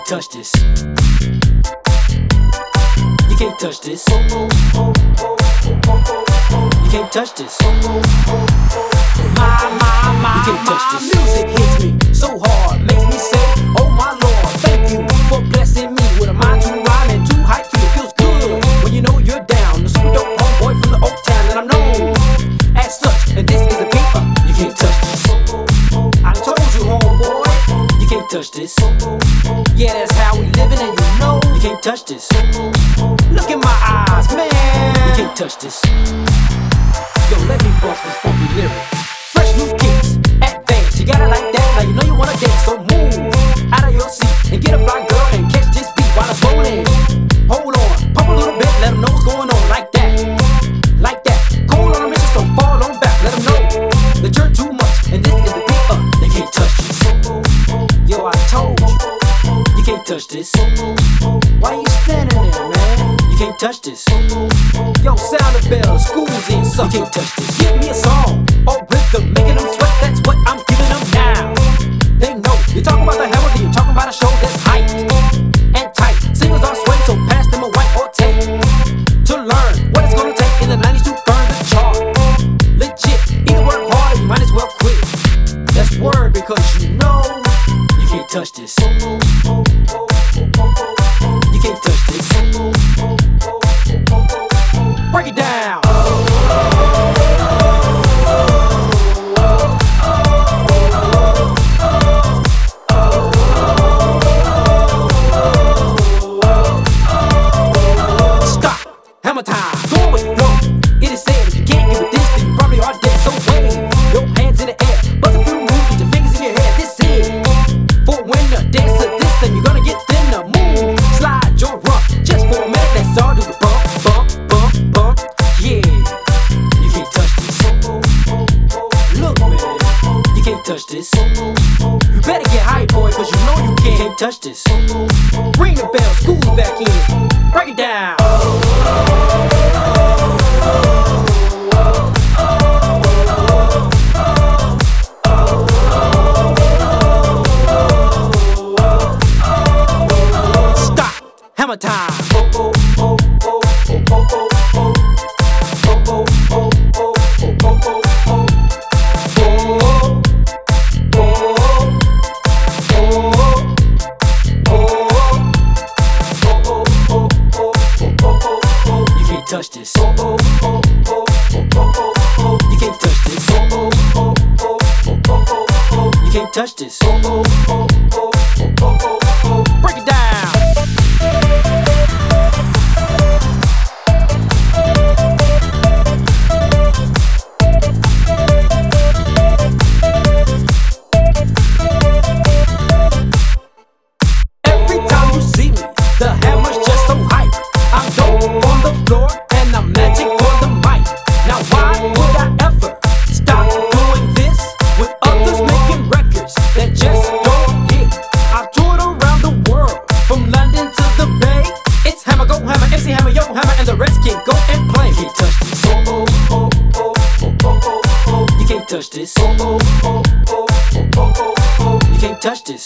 can't touch this. You can't touch this. You can't touch this. You can't touch this. Music hits me so hard, makes me say, oh my Lord, thank you for blessing me with a mind to rhyme and to hype for you. Feels good when you know you're down. The super dope homeboy from the Oak Town, and I'm known as such. And this is a beat. You can't touch this. I told you, homeboy, you can't touch this. Yeah, that's how we living, and you know you can't touch this. Look in my eyes, man. You can't touch this. Yo, let me bust this funky lyric. Fresh new kicks, advance. You got it like that. Now you know you wanna dance, so move out of your seat and get a fly girl and catch this beat while it's rolling. Hold on, pump a little bit, let them know what's going on. Like that, like that. Cold on a mission, so fall on back. Let them know that you're too much, and this is the beat up. They can't touch this. Yo, I told you, you can't touch this. Why you standing there, man? You can't touch this. Yo, sound the bell, school's in, so you can't touch this. Give me a song or rhythm, making them sweat, that's what I'm giving them now. They know, you're talking about the hammer, you're talking about a show that's hyped and tight. Singles are sweating, so pass them a white or tape to learn what it's gonna take in the 90s to burn the chart. Legit, either work hard or you might as well quit. That's word, because you know you can't touch this. You can't touch this. Break it down. Stop. Hammer time. Going with the flow. It is said if you can't give it this, then you probably are dead. So wave your hands in the air. Bust a few moves with your fingers in your head. This is for when the dance to this, then you're gonna get thinner. Move, slide your rump just for a minute. That's all. Do the bump, bump, bump, bump. Yeah, you can't touch this. Look, man, you can't touch this. You better get hype, boy, cause you know you can't touch this. Ring the bell, school's back in. Break it down. Stop. Hammer time. Touch this. You can't touch this. You can't touch this. Break it down. Every time you see me, the hammer's just so hype. I'm dope on the floor and I'm magic on the mic. Now why would I ever stop doing this with others making records that just don't hit? I've toured around the world, from London to the Bay. It's Hammer, go Hammer, MC Hammer, yo Hammer, and the rest can go and play. You can't touch this. You can't touch this. You can't touch this.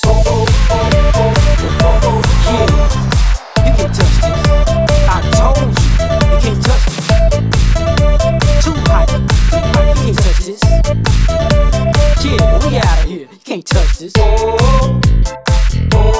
Yeah, you can't touch this. I told you, you can't touch this. Too hype, you can't touch this. Yeah, we out of here, you can't touch this.